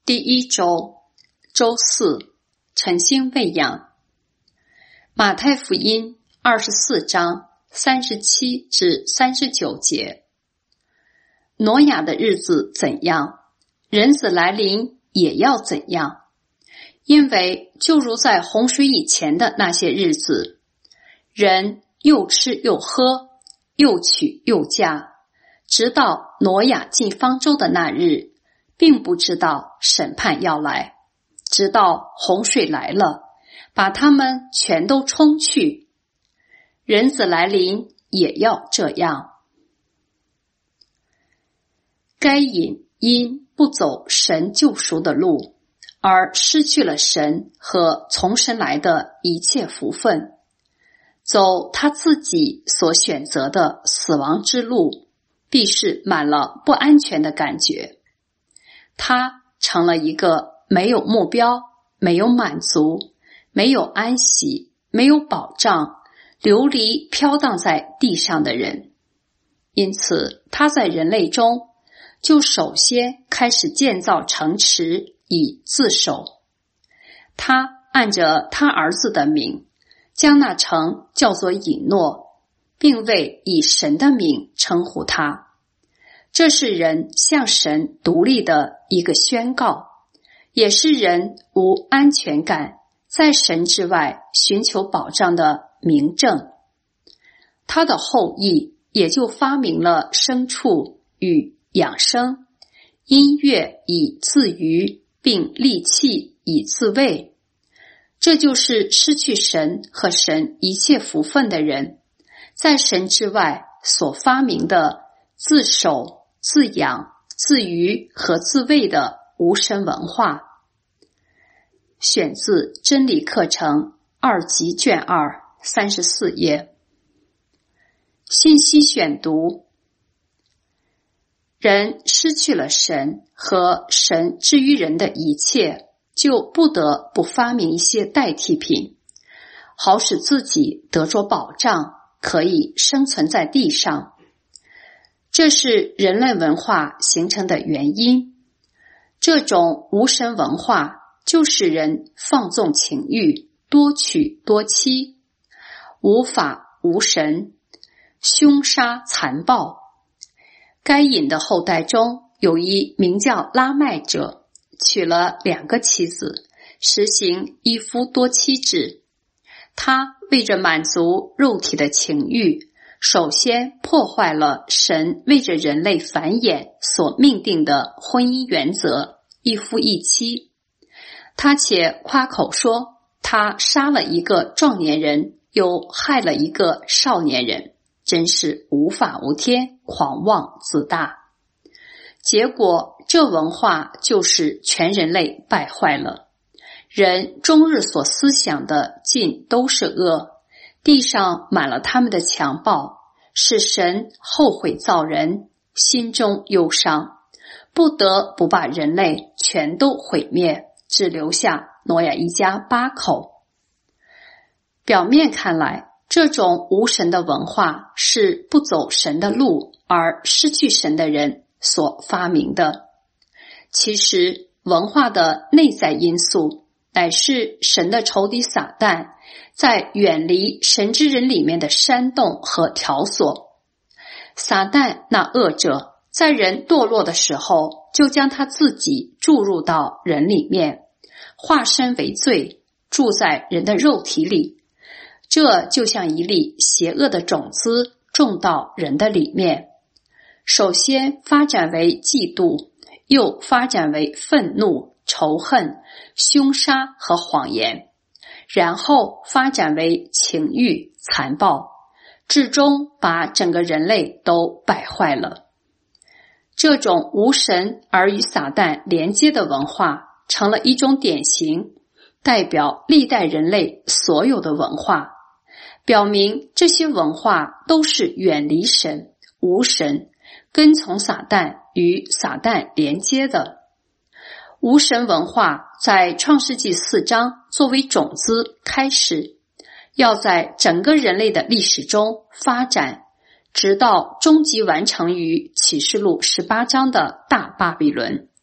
第一周，周四，晨星喂养。马太福音24章37至39节。挪亚的日子怎样，人子来临也要怎样。因为就如在洪水以前的那些日子，人又吃又喝，又娶又嫁，直到挪亚进方舟的那日，并不知道审判要来，直到洪水来了，把他们全都冲去。人子来临也要这样。该隐因不走神救赎的路，而失去了神和从神来的一切福分，走他自己所选择的死亡之路，必是满了不安全的感觉。他成了一个没有目标、没有满足、没有安息、没有保障、流离飘荡在地上的人。因此他在人类中就首先开始建造城池以自守。他按着他儿子的名，将那城叫做以诺，并未以神的名称呼他。这是人向神独立的一个宣告，也是人无安全感，在神之外寻求保障的明证。他的后裔也就发明了牲畜与养生，音乐以自娱，并利器以自慰。这就是失去神和神一切福分的人，在神之外所发明的自守、自养、自娱和自慰的无神文化。选自真理课程2级卷2 34页。信息选读。人失去了神和神之于人的一切，就不得不发明一些代替品，好使自己得着保障，可以生存在地上。这是人类文化形成的原因。这种无神文化就使人放纵情欲，多娶多妻，无法无神，凶杀残暴。该隐的后代中有一名叫拉麦者，娶了2个妻子，实行一夫多妻制。他为着满足肉体的情欲，首先破坏了神为着人类繁衍所命定的婚姻原则，一夫一妻。他且夸口说，他杀了一个壮年人，又害了一个少年人，真是无法无天，狂妄自大。结果这文化就使全人类败坏了，人终日所思想的尽都是恶，地上满了他们的强暴，使神后悔造人，心中忧伤，不得不把人类全都毁灭，只留下挪亚一家8口。表面看来，这种无神的文化是不走神的路而失去神的人所发明的。其实文化的内在因素乃是神的仇敌撒旦在远离神之人里面的煽动和挑唆。撒旦那恶者在人堕落的时候，就将他自己注入到人里面，化身为罪，住在人的肉体里。这就像一粒邪恶的种子种到人的里面，首先发展为嫉妒，又发展为愤怒、仇恨、凶杀和谎言，然后发展为情欲、残暴，至终把整个人类都败坏了。这种无神而与撒旦连接的文化，成了一种典型，代表历代人类所有的文化，表明这些文化都是远离神、无神，跟从撒旦与撒旦连接的。无神文化在创世纪4章作为种子开始，要在整个人类的历史中发展，直到终极完成于启示录18章的大巴比伦，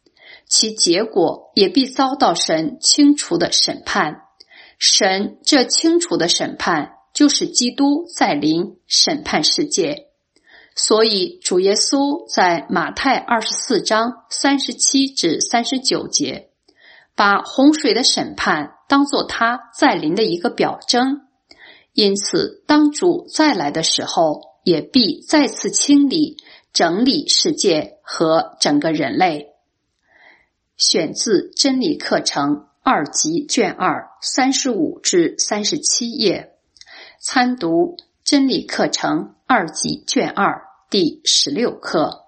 其结果也必遭到神清除的审判。神这清除的审判，就是基督再临审判世界。所以主耶稣在马太24章37至39节，把洪水的审判当作他再临的一个表征。因此，当主再来的时候，也必再次清理、整理世界和整个人类。选自真理课程2级卷2 35至37页，参读真理课程2级卷2第16课。